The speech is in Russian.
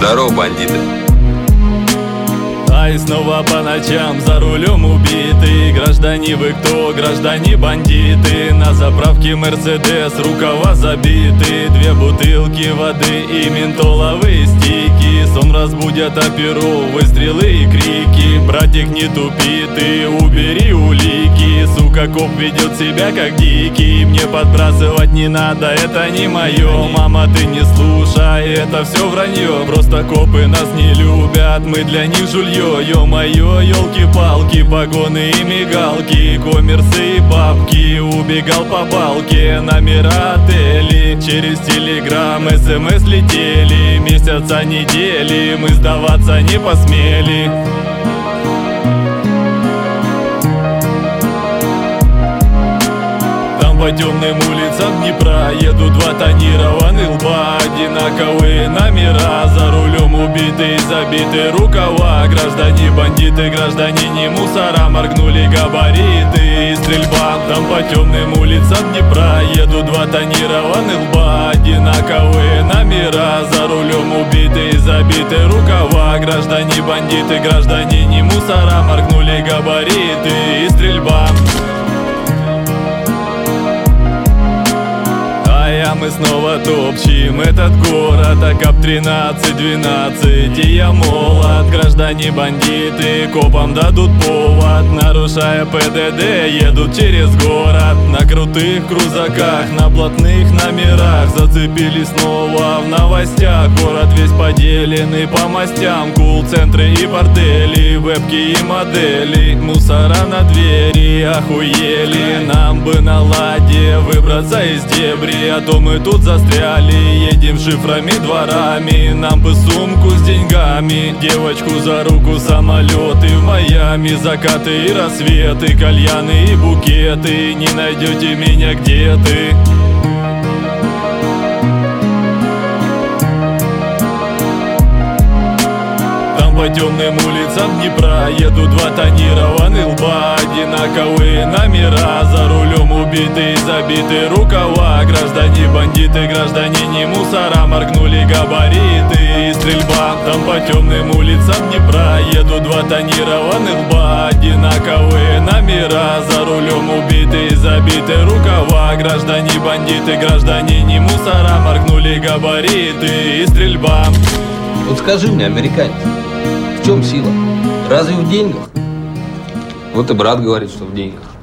Здорово, бандиты. И снова по ночам за рулем убиты. Граждане вы кто? Граждане бандиты. На заправке Мерседес рукава забиты. 2 бутылки воды и ментоловые стики. Сон разбудят оперу, выстрелы и крики. Братик, не тупи ты, убери улики. Сука, коп ведет себя как дикий. Мне подбрасывать не надо, это не мое. Мама, ты не слушай, это все вранье. Просто копы нас не любят, мы для них жулье. Ё-моё, ёлки-палки, погоны и мигалки, коммерсы и бабки. Убегал по балке, номера отелей. Через телеграм, смс летели. Месяца, недели, мы сдаваться не посмели. По темным улицам Днепра едут 2 тонированных лба. Одинаковые номера, за рулем убитые, забиты рукава. Граждане бандиты, граждане не мусора, моргнули габариты и стрельба. Там по темным улицам Днепра едут 2 тонированных лба. Одинаковые номера, за рулем убитые, забиты рукава. Граждане бандиты, граждане не мусора, моргнули габариты и стрельба. Мы снова топчем этот город, АКАП 13-12. И я молод, граждане бандиты копам дадут повод. Нарушая ПДД, едут через город. На крутых крузаках, на блатных номерах. Зацепились снова в новостях. Город весь поделенный по мастям. Кул-центры и бордели, вебки и модели. Мусора на двери, охуели. Нам бы на ладе выбраться из дебри, а то мы тут застряли, едем шифрами дворами. Нам бы сумку с деньгами, девочку за руку, самолеты в Майами. Закаты и рассветы, кальяны и букеты. Не найдете меня, где ты? По темным улицам Днепра едут 2 тонированных лба. Одинаковые номера, за рулем убитые, забиты рукава. Граждане бандиты, граждане не мусора, моргнули габариты и стрельба. Там по темным улицам Днепра едут 2 тонированных лба. Одинаковые номера, за рулем убитые, забиты рукава. Граждане бандиты, граждане не мусора, моргнули габариты и стрельба. Вот скажи мне, американец, в чем сила? Разве в деньгах? Вот и брат говорит, что в деньгах.